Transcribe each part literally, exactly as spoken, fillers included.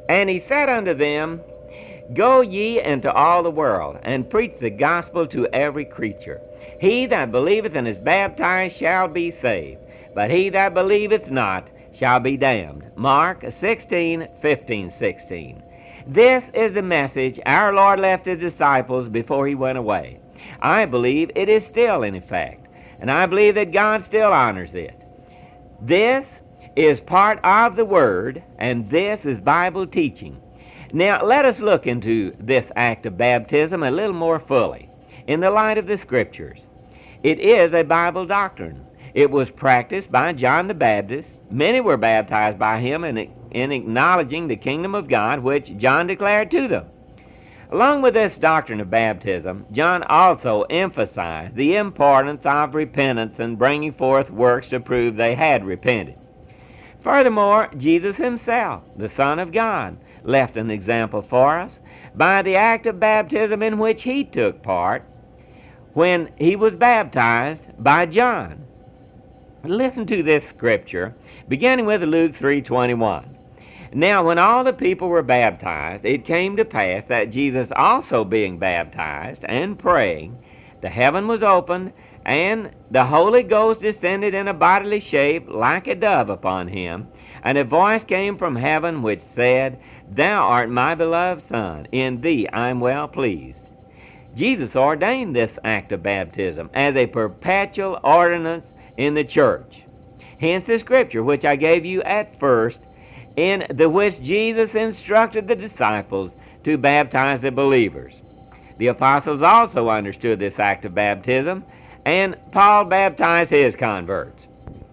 And he said unto them, Go ye into all the world, and preach the gospel to every creature. He that believeth and is baptized shall be saved, but he that believeth not shall be damned. Mark sixteen, fifteen, sixteen. This is the message our Lord left his disciples before he went away. I believe it is still in effect, and I believe that God still honors it. This is part of the Word, and this is Bible teaching. Now, let us look into this act of baptism a little more fully in the light of the Scriptures. It is a Bible doctrine. It was practiced by John the Baptist. Many were baptized by him in, in acknowledging the kingdom of God, which John declared to them. Along with this doctrine of baptism, John also emphasized the importance of repentance and bringing forth works to prove they had repented. Furthermore, Jesus himself, the Son of God, left an example for us by the act of baptism in which he took part when he was baptized by John. Listen to this scripture, beginning with Luke three twenty-one. Now when all the people were baptized, it came to pass that Jesus also being baptized and praying, the heaven was opened, and the Holy Ghost descended in a bodily shape like a dove upon him. And a voice came from heaven which said, Thou art my beloved Son, in thee I am well pleased. Jesus ordained this act of baptism as a perpetual ordinance in the church. Hence the scripture which I gave you at first, in the which Jesus instructed the disciples to baptize the believers. The apostles also understood this act of baptism, and Paul baptized his converts.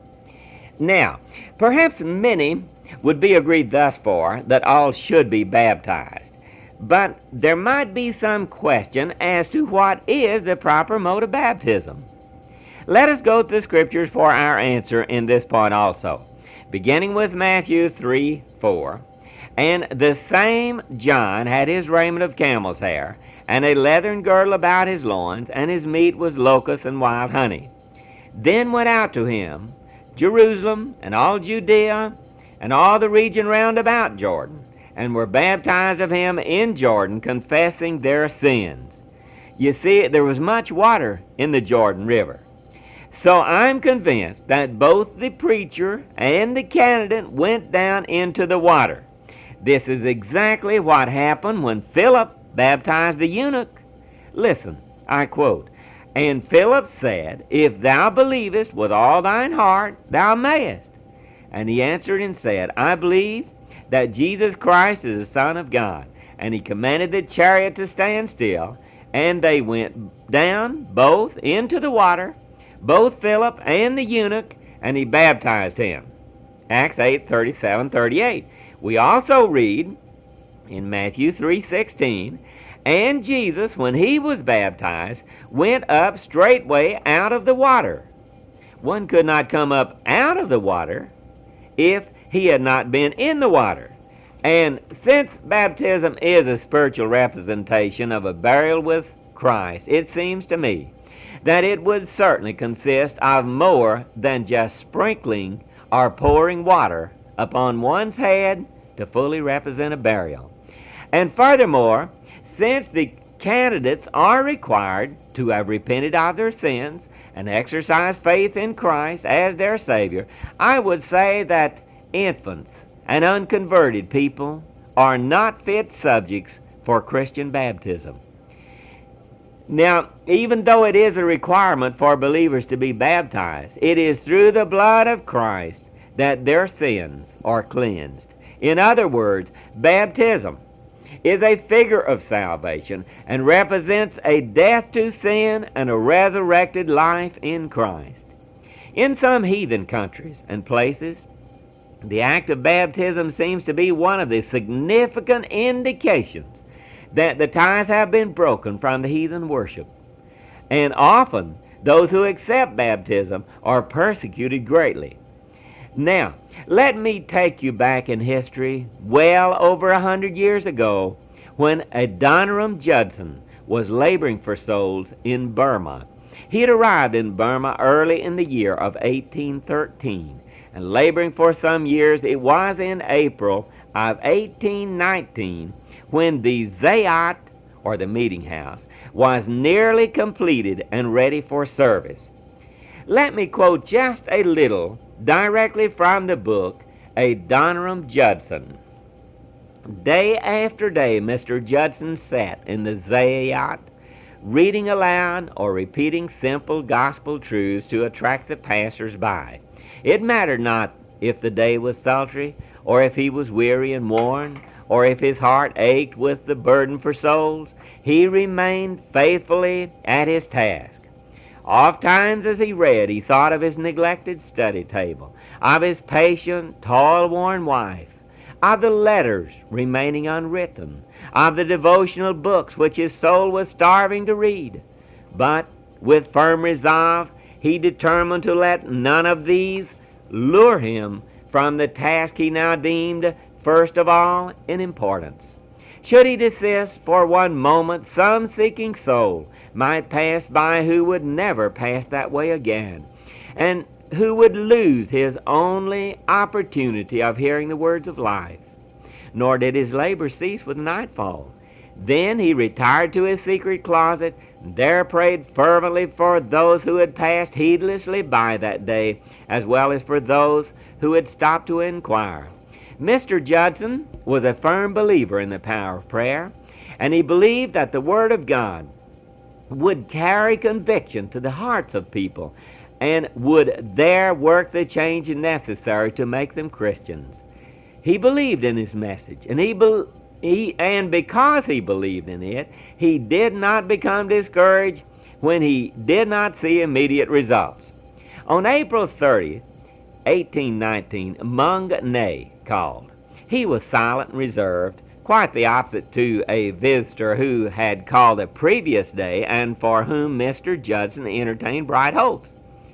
Now, perhaps many would be agreed thus far that all should be baptized, but there might be some question as to what is the proper mode of baptism. Let us go to the Scriptures for our answer in this point also, beginning with Matthew three four. And the same John had his raiment of camel's hair, and a leathern girdle about his loins, and his meat was locusts and wild honey. Then went out to him Jerusalem, and all Judea, and all the region round about Jordan, and were baptized of him in Jordan, confessing their sins. You see, there was much water in the Jordan River. So I'm convinced that both the preacher and the candidate went down into the water. This is exactly what happened when Philip baptized the eunuch. Listen, I quote, And Philip said, If thou believest with all thine heart, thou mayest. And he answered and said, I believe that Jesus Christ is the Son of God. And he commanded the chariot to stand still, and they went down both into the water, both Philip and the eunuch, and he baptized him. Acts eight thirty-seven thirty-eight. We also read in Matthew three sixteen, And Jesus, when he was baptized, went up straightway out of the water. One could not come up out of the water if he had not been in the water. And since baptism is a spiritual representation of a burial with Christ, it seems to me that it would certainly consist of more than just sprinkling or pouring water upon one's head to fully represent a burial. And furthermore, since the candidates are required to have repented of their sins and exercise faith in Christ as their Savior, I would say that infants and unconverted people are not fit subjects for Christian baptism. Now, even though it is a requirement for believers to be baptized, it is through the blood of Christ that their sins are cleansed. In other words, baptism is a figure of salvation and represents a death to sin and a resurrected life in Christ. In some heathen countries and places, the act of baptism seems to be one of the significant indications that the ties have been broken from the heathen worship. And often, those who accept baptism are persecuted greatly. Now, let me take you back in history well over a hundred years ago when Adoniram Judson was laboring for souls in Burma. He had arrived in Burma early in the year of eighteen thirteen, and laboring for some years, it was in April of eighteen nineteen, when the Zayat, or the meeting house, was nearly completed and ready for service. Let me quote just a little directly from the book Adoniram Judson. Day after day, Mister Judson sat in the Zayat, reading aloud or repeating simple gospel truths to attract the passers-by. It mattered not if the day was sultry, or if he was weary and worn, or if his heart ached with the burden for souls. He remained faithfully at his task. Oftentimes as he read, he thought of his neglected study table, of his patient, toil-worn wife, of the letters remaining unwritten, of the devotional books which his soul was starving to read. But with firm resolve, he determined to let none of these lure him from the task he now deemed first of all in importance. Should he desist for one moment, some seeking soul might pass by who would never pass that way again, and who would lose his only opportunity of hearing the words of life. Nor did his labor cease with nightfall. Then he retired to his secret closet, and there prayed fervently for those who had passed heedlessly by that day, as well as for those who had stopped to inquire. Mister Judson was a firm believer in the power of prayer, and he believed that the Word of God would carry conviction to the hearts of people and would there work the change necessary to make them Christians. He believed in his message, and he, be, he and because he believed in it, he did not become discouraged when he did not see immediate results. On April thirtieth, eighteen nineteen, Mung Ne called. He was silent and reserved, quite the opposite to a visitor who had called the previous day and for whom Mister Judson entertained bright hopes.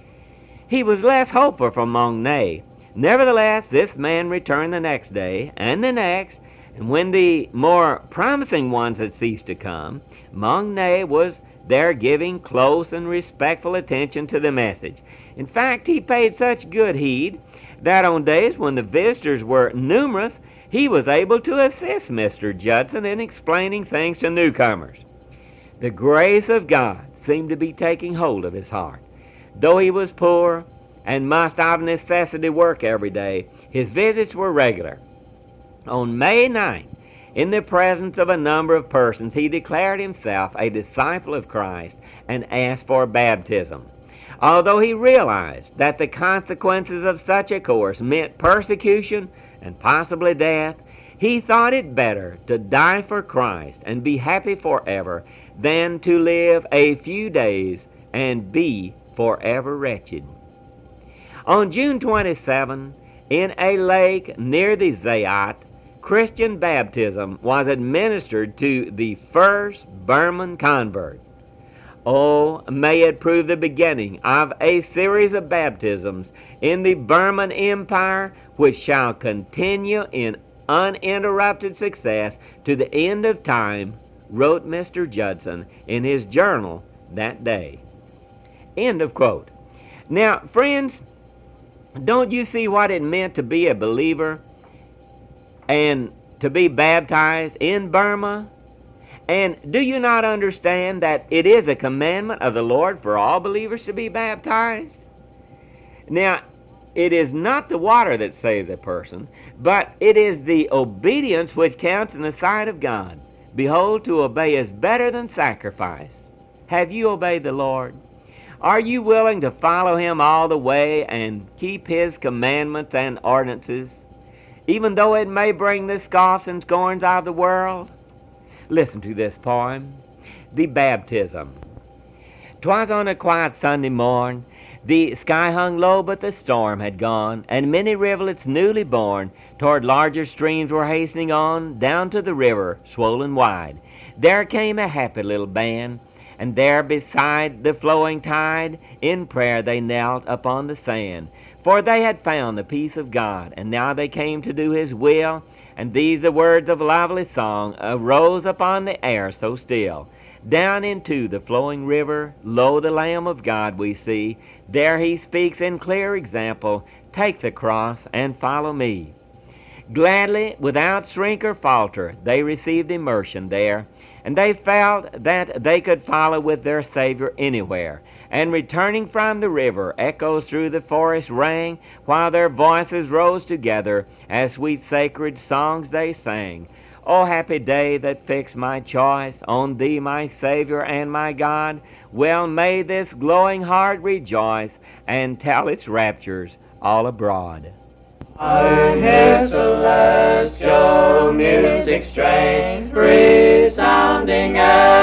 He was less hopeful for Mung Ne. Nevertheless, this man returned the next day, and the next, and when the more promising ones had ceased to come, Mung Ne was there giving close and respectful attention to the message. In fact, he paid such good heed that on days when the visitors were numerous, he was able to assist Mister Judson in explaining things to newcomers. The grace of God seemed to be taking hold of his heart. Though he was poor and must of necessity work every day, his visits were regular. On May ninth, in the presence of a number of persons, he declared himself a disciple of Christ and asked for baptism. Although he realized that the consequences of such a course meant persecution and possibly death, he thought it better to die for Christ and be happy forever than to live a few days and be forever wretched. On June twenty-seventh, in a lake near the Zayat, Christian baptism was administered to the first Burman convert. Oh, may it prove the beginning of a series of baptisms in the Burman Empire which shall continue in uninterrupted success to the end of time, wrote Mister Judson in his journal that day. End of quote. Now, friends, don't you see what it meant to be a believer and to be baptized in Burma? And do you not understand that it is a commandment of the Lord for all believers to be baptized? Now, it is not the water that saves a person, but it is the obedience which counts in the sight of God. Behold, to obey is better than sacrifice. Have you obeyed the Lord? Are you willing to follow Him all the way and keep His commandments and ordinances, even though it may bring the scoffs and scorns of the world? Listen to this poem, The Baptism. 'Twas on a quiet Sunday morn, the sky hung low, but the storm had gone, and many rivulets newly born toward larger streams were hastening on, down to the river, swollen wide. There came a happy little band, and there beside the flowing tide, in prayer they knelt upon the sand, for they had found the peace of God, and now they came to do His will. And these the words of lovely song arose upon the air so still. Down into the flowing river, lo, the Lamb of God we see. There He speaks in clear example, take the cross and follow me. Gladly, without shrink or falter, they received immersion there, and they felt that they could follow with their Savior anywhere. And returning from the river, echoes through the forest rang, while their voices rose together as sweet sacred songs they sang. O happy day that fixed my choice on Thee, my Savior and my God. Well may this glowing heart rejoice and tell its raptures all abroad. I hear celestial music strain, resounding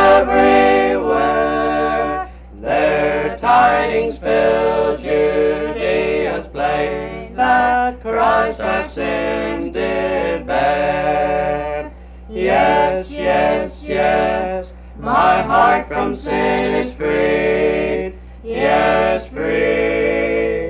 everywhere. Their tidings fill Judea's place, that Christ our sins did bear. Yes, yes, yes, my heart from sin is freed. Yes, free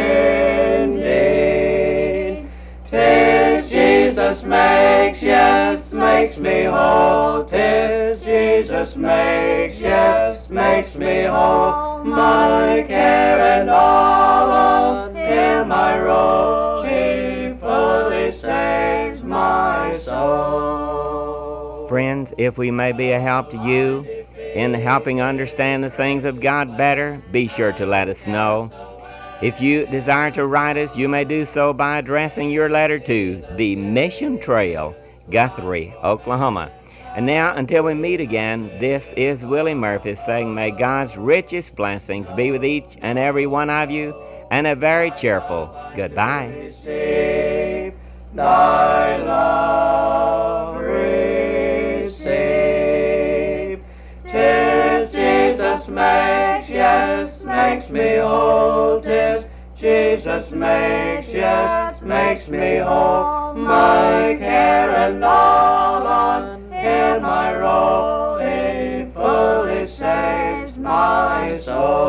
indeed. 'Tis Jesus makes, yes, makes me whole. 'Tis Jesus makes, yes, makes me whole. My care and all on Him I roll. He fully saves my soul. Friends, if we may be a help to you in helping understand the things of God better, be sure to let us know. If you desire to write us, you may do so by addressing your letter to the Mission Trail, Guthrie, Oklahoma. And now, until we meet again, this is Willie Murphy saying, may God's richest blessings be with each and every one of you, and a very cheerful goodbye. Receive thy love, receive. 'Tis Jesus makes, yes, makes me whole. 'Tis Jesus makes, yes, makes me whole. My care and all on Him I roll. He fully saves my soul.